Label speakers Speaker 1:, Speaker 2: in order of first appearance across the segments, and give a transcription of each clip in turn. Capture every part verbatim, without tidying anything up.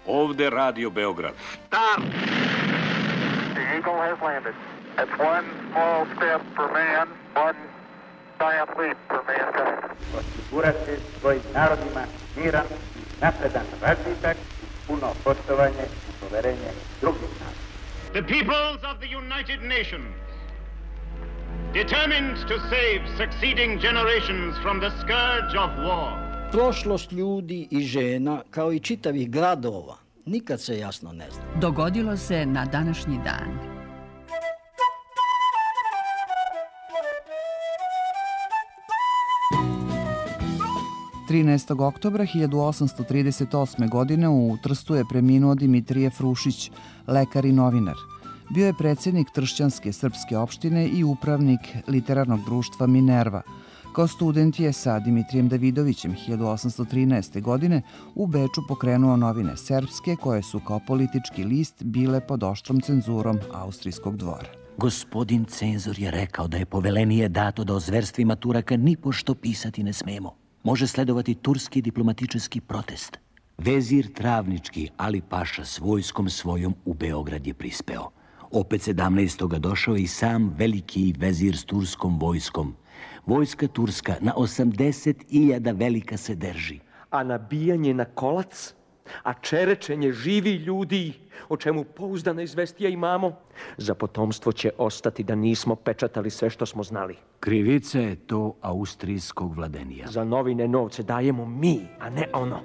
Speaker 1: Ovde Radio Beograd.
Speaker 2: Start! The Eagle has landed. It's one small step for man, one giant leap for mankind.
Speaker 3: Osigurati svojim narodima miran i napredan razvitak, puno poštovanje i poverenje drugih naroda.
Speaker 4: The peoples of the United Nations, determined to save succeeding generations from the scourge of war.
Speaker 5: Prošlost ljudi i žena, kao i čitavih gradova, nikad se jasno ne zna.
Speaker 6: Dogodilo se na današnji dan.
Speaker 7: trinaestog oktobra hiljadu osamsto trideset osme. godine u Trstu je preminuo Dimitrije Frušić, lekar i novinar. Bio je predsjednik Tršćanske srpske opštine i upravnik literarnog društva Minerva. Kao student je sa Dimitrijem Davidovićem hiljadu osamsto trinaeste. godine u Beču pokrenuo novine Serbske, koje su kao politički list bile pod oštrom cenzurom austrijskog dvora.
Speaker 8: Gospodin cenzor je rekao da je povelenije dato da o zverstvima Turaka nipošto pisati ne smemo. Može sledovati turski diplomatički protest. Vezir Travnički Ali Paša s vojskom svojom u Beograd je prispeo. Opet sedamnaestog došao je i sam veliki vezir s turskom vojskom. Vojska turska na osamdeset hiljada velika se drži.
Speaker 9: A nabijanje na kolac, a čerečenje živi ljudi, o čemu pouzdane izvestija imamo, za potomstvo će ostati da nismo pečatali sve što smo znali.
Speaker 8: Krivica je to austrijskog vladenija.
Speaker 9: Za novine novce dajemo mi, a ne ono.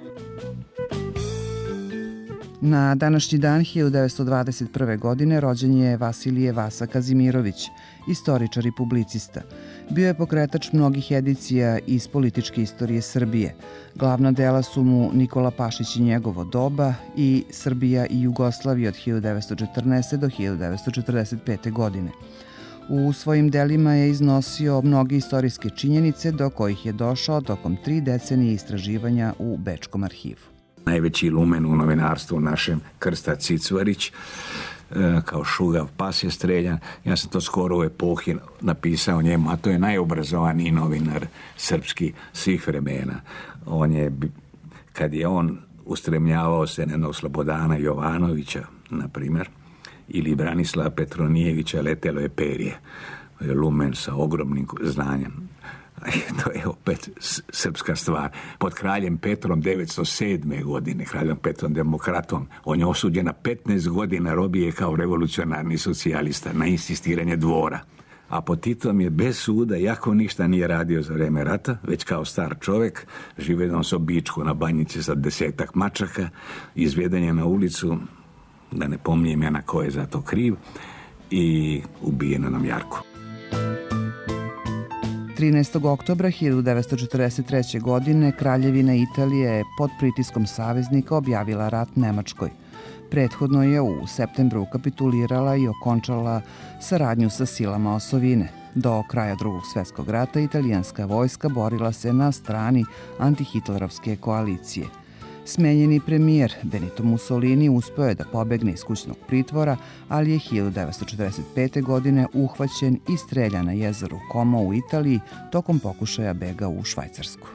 Speaker 7: Na današnji dan hiljadu devetsto dvadeset prve. godine rođen je Vasilije Vasa Kazimirović, istoričar i publicista. Bio je pokretač mnogih edicija iz političke istorije Srbije. Glavna dela su mu Nikola Pašić i njegovo doba i Srbija i Jugoslavija od hiljadu devetsto četrnaeste. do hiljadu devetsto četrdeset pete. godine. U svojim delima je iznosio mnoge istorijske činjenice do kojih je došao tokom tri decenije istraživanja u Bečkom arhivu.
Speaker 10: Najveći lumen u novinarstvu našem, Krsta Cicvarić, kao šugav pas je streljan. Ja sam to skoro u epohi napisao njemu, a to je najobrazovaniji novinar srpski svih vremena. On je, kad je on ustremljavao se na jednog Slobodana Jovanovića, na primjer, ili Branislava Petronijevića, letelo je perje. Lumen sa ogromnim znanjem. To je opet srpska stvar. Pod kraljem Petrom devetsto sedme. godine, kraljem Petrom Demokratom, on je osuđen na petnaest godina robije kao revolucionarni socijalista na insistiranje dvora. A pod Titom je bez suda, jako ništa nije radio za vreme rata, već kao star čovjek, živedom s običku na banjici sa desetak mačaka, izveden je na ulicu, da ne pominjem ja na ko je za to kriv, i ubijen na Jarku.
Speaker 7: trinaestog oktobra hiljadu devetsto četrdeset treće. godine Kraljevina Italije je pod pritiskom saveznika objavila rat Nemačkoj. Prethodno je u septembru kapitulirala i okončala saradnju sa silama osovine. Do kraja Drugog svjetskog rata italijanska vojska borila se na strani antihitlerovske koalicije. Smenjeni premijer Benito Mussolini uspeo je da pobegne iz kućnog pritvora, ali je hiljadu devetsto četrdeset pete. godine uhvaćen i streljan na jezeru Como u Italiji tokom pokušaja bega u Švajcarsku.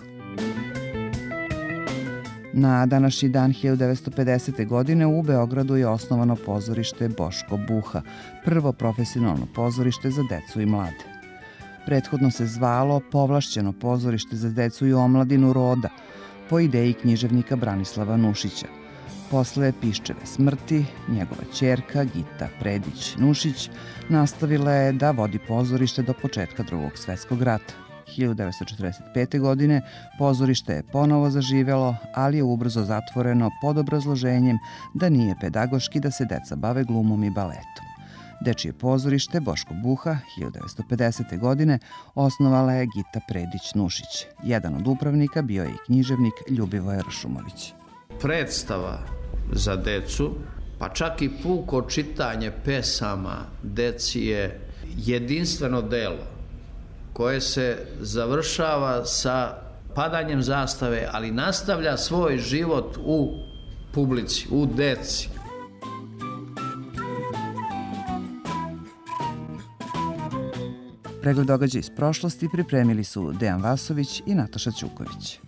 Speaker 7: Na današnji dan hiljadu devetsto pedesete. godine u Beogradu je osnovano pozorište Boško Buha, prvo profesionalno pozorište za decu i mlade. Prethodno se zvalo Povlašćeno pozorište za decu i omladinu Roda, po ideji književnika Branislava Nušića. Posle Piščeve smrti, njegova ćerka Gita Predić-Nušić nastavila je da vodi pozorište do početka Drugog svjetskog rata. hiljadu devetsto četrdeset pete. godine pozorište je ponovo zaživelo, ali je ubrzo zatvoreno pod obrazloženjem da nije pedagoški da se deca bave glumom i baletom. Dečije pozorište Boško Buha hiljadu devetsto pedesete. godine osnovala je Gita Predić-Nušić. Jedan od upravnika bio je i književnik Ljubivoje Ršumović.
Speaker 11: Predstava za decu, pa čak i puko čitanje pesama deci je jedinstveno delo koje se završava sa padanjem zastave, ali nastavlja svoj život u publici, u deci.
Speaker 7: Pregled događaja iz prošlosti pripremili su Dejan Vasović i Nataša Ćuković.